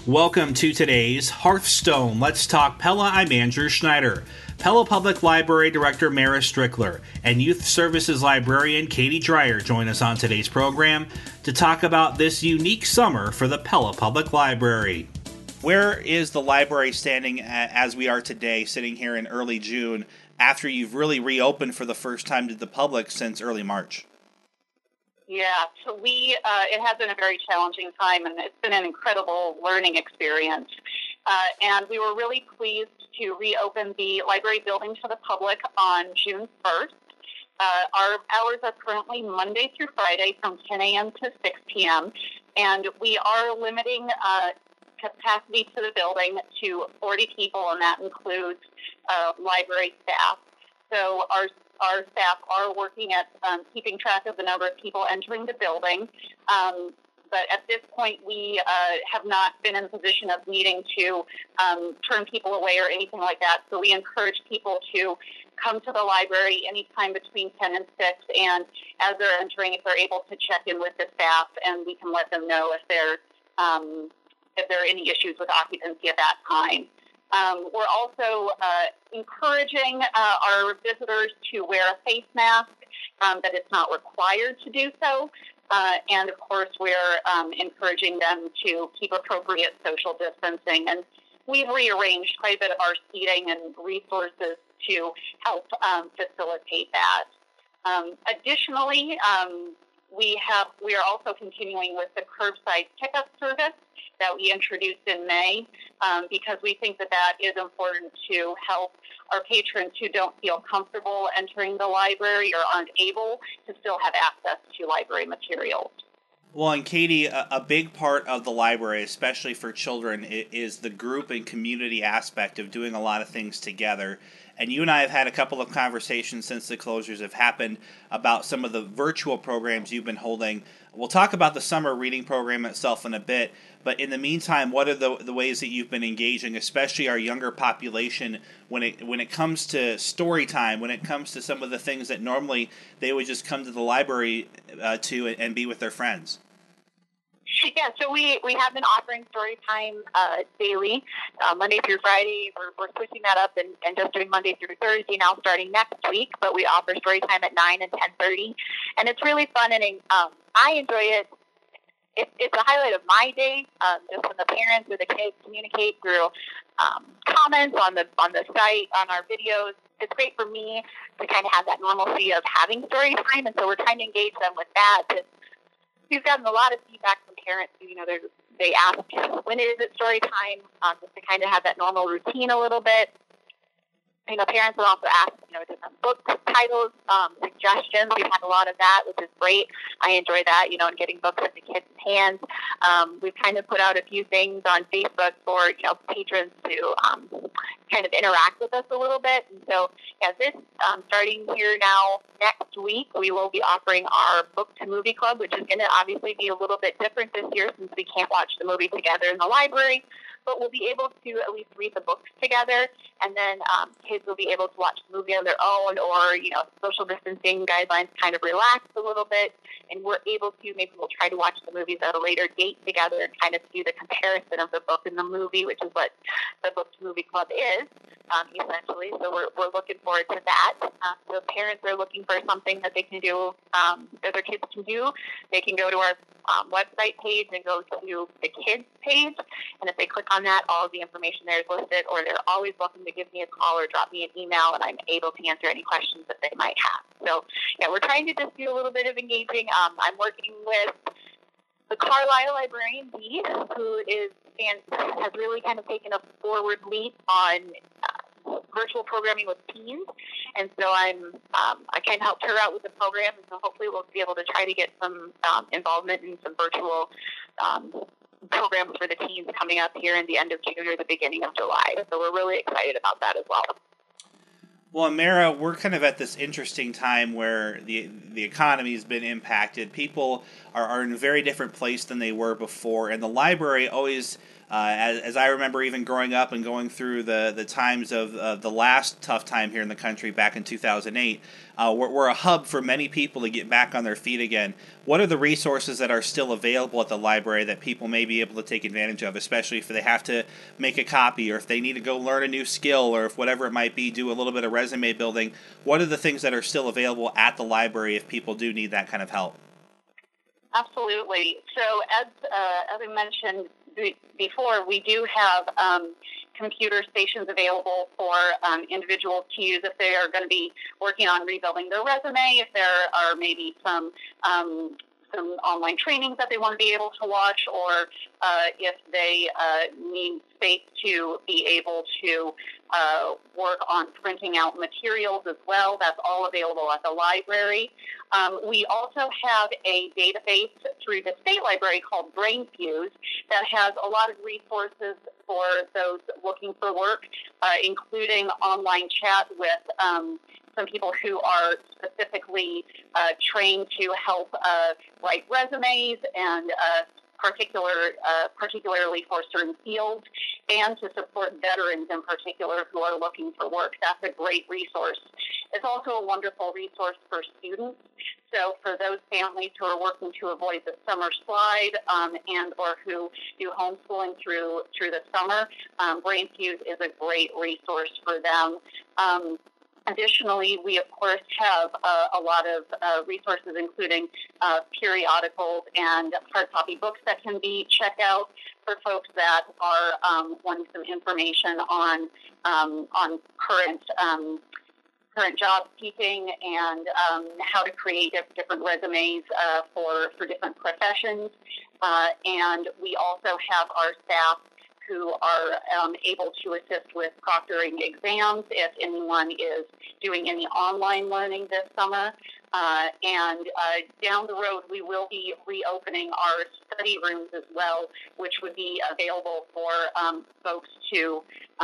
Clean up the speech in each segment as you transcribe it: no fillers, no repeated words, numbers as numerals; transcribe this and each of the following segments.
Welcome to today's Hearthstone. Let's talk Pella. I'm Andrew Schneider. Pella Public Library Director Mara Strickler and Youth Services Librarian Katie Dreyer join us on today's program to talk about this unique summer for the Pella Public Library. Where is the library standing as we are today, sitting here in early June, after you've really reopened for the first time to the public since early March? Yeah, so it has been a very challenging time, and it's been an incredible learning experience. And we were really pleased to reopen the library building to the public on June 1st. Our hours are currently Monday through Friday from 10 a.m. to 6 p.m., and we are limiting capacity to the building to 40 people, and that includes library staff. So our staff are working at keeping track of the number of people entering the building. But at this point, we have not been in a position of needing to turn people away or anything like that. So we encourage people to come to the library anytime between 10 and 6. And as they're entering, if they're able to check in with the staff, and we can let them know if there are any issues with occupancy at that time. We're also encouraging our visitors to wear a face mask, that it's not required to do so. And, of course, we're encouraging them to keep appropriate social distancing. And we've rearranged quite a bit of our seating and resources to help facilitate that. Additionally, we are also continuing with the curbside pickup service that we introduced in May, because we think that is important to help our patrons who don't feel comfortable entering the library or aren't able to still have access to library materials. Well, and Katie, a big part of the library, especially for children, is the group and community aspect of doing a lot of things together. And you and I have had a couple of conversations since the closures have happened about some of the virtual programs you've been holding. We'll talk about the summer reading program itself in a bit, but in the meantime, what are the ways that you've been engaging, especially our younger population, when it comes to story time, when it comes to some of the things that normally they would just come to the library to and be with their friends? Yeah, so we have been offering story time daily, Monday through Friday. We're switching that up and just doing Monday through Thursday now starting next week, but we offer story time at 9 and 10:30, and it's really fun, and I enjoy it. It's a highlight of my day, just when the parents or the kids communicate through comments on the site, on our videos. It's great for me to kind of have that normalcy of having story time, and so we're trying to engage them with that. We've gotten a lot of feedback from parents. They ask, when is it story time, just to kind of have that normal routine a little bit. Parents will also ask, different book titles, suggestions. We've had a lot of that, which is great. I enjoy that, and getting books into kids' hands. We've kind of put out a few things on Facebook for, patrons to kind of interact with us a little bit. And so, this starting here now next week, we will be offering our Book to Movie Club, which is going to obviously be a little bit different this year since we can't watch the movie together in the library. But we'll be able to at least read the books together, and then kids will be able to watch the movie on their own, or, social distancing guidelines kind of relax a little bit, and we're able to, maybe we'll try to watch the movies at a later date together and kind of do the comparison of the book and the movie, which is what the Book to Movie Club is, essentially. So we're looking forward to that. So parents are looking for something that they can do, that their kids can do. They can go to our website page and go to the kids page, and if they click on that, all of the information there is listed, or they're always welcome to give me a call or drop me an email, and I'm able to answer any questions that they might have. So, we're trying to just do a little bit of engaging. I'm working with the Carlisle librarian, Dee, who has really kind of taken a forward leap on virtual programming with teens, and so I kind of helped her out with the program, and so hopefully we'll be able to try to get some involvement in some virtual programs for the teens coming up here in the end of June or the beginning of July. So we're really excited about that as well. Well, Mara, we're kind of at this interesting time where the economy has been impacted. People are in a very different place than they were before, and the library always As I remember, even growing up and going through the times of the last tough time here in the country back in 2008, we're a hub for many people to get back on their feet again. What are the resources that are still available at the library that people may be able to take advantage of, especially if they have to make a copy or if they need to go learn a new skill or if whatever it might be, do a little bit of resume building? What are the things that are still available at the library if people do need that kind of help? Absolutely. So as I mentioned before, we do have computer stations available for individuals to use if they are going to be working on rebuilding their resume, if there are maybe some online trainings that they want to be able to watch, or if they need space to be able to work on printing out materials as well. That's all available at the library. We also have a database through the state library called BrainFuse that has a lot of resources for those looking for work, including online chat with some people who are specifically trained to help write resumes and particularly for certain fields, and to support veterans in particular who are looking for work. That's a great resource. It's also a wonderful resource for students. So for those families who are working to avoid the summer slide and or who do homeschooling through the summer, BrainFuse is a great resource for them. Additionally, we, of course, have a lot of resources, including periodicals and hard copy books that can be checked out for folks that are wanting some information on current job seeking and how to create different resumes for different professions. And we also have our staff who are able to assist with proctoring exams if anyone is doing any online learning this summer. And down the road, we will be reopening our study rooms as well, which would be available for folks to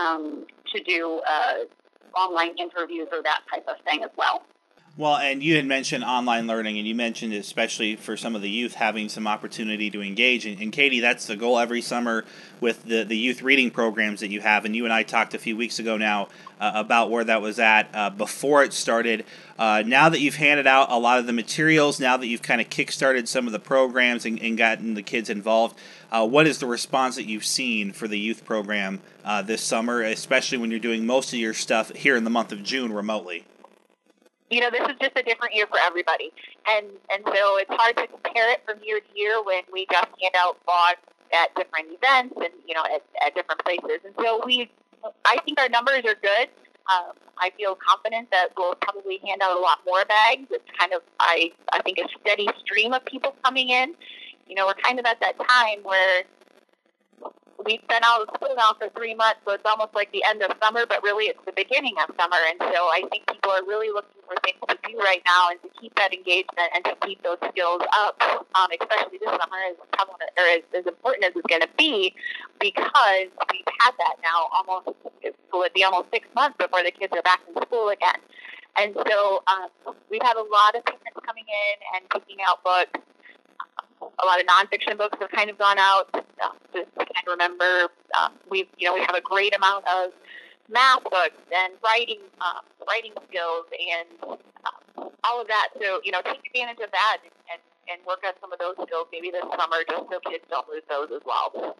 do online interviews or that type of thing as well. Well, and you had mentioned online learning, and you mentioned especially for some of the youth having some opportunity to engage. And Katie, that's the goal every summer with the youth reading programs that you have. And you and I talked a few weeks ago now about where that was at before it started. Now that you've handed out a lot of the materials, now that you've kind of kickstarted some of the programs and gotten the kids involved, what is the response that you've seen for the youth program this summer, especially when you're doing most of your stuff here in the month of June remotely? You know, this is just a different year for everybody. And so it's hard to compare it from year to year when we just hand out blogs at different events and, you know, at different places. And so I think our numbers are good. I feel confident that we'll probably hand out a lot more bags. It's kind of, I think, a steady stream of people coming in. You know, we're kind of at that time where we've been out of school now for 3 months, so it's almost like the end of summer, but really it's the beginning of summer. And so I think people are really looking for things to do right now and to keep that engagement and to keep those skills up, especially this summer, as important as it's going to be, because we've had that now it will be almost 6 months before the kids are back in school again. And so we've had a lot of parents coming in and picking out books. A lot of nonfiction books have kind of gone out. Just I can remember, we have a great amount of math books and writing skills and all of that. So, you know, take advantage of that and work on some of those skills maybe this summer, just so kids don't lose those as well.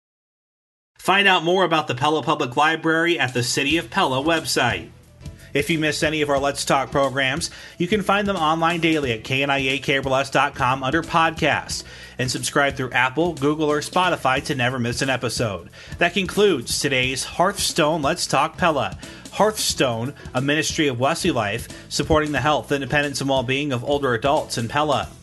Find out more about the Pella Public Library at the City of Pella website. If you missed any of our Let's Talk programs, you can find them online daily at kniakbrls.com under podcasts, and subscribe through Apple, Google, or Spotify to never miss an episode. That concludes today's Hearthstone Let's Talk Pella. Hearthstone, a ministry of Wesley Life, supporting the health, independence, and well-being of older adults in Pella.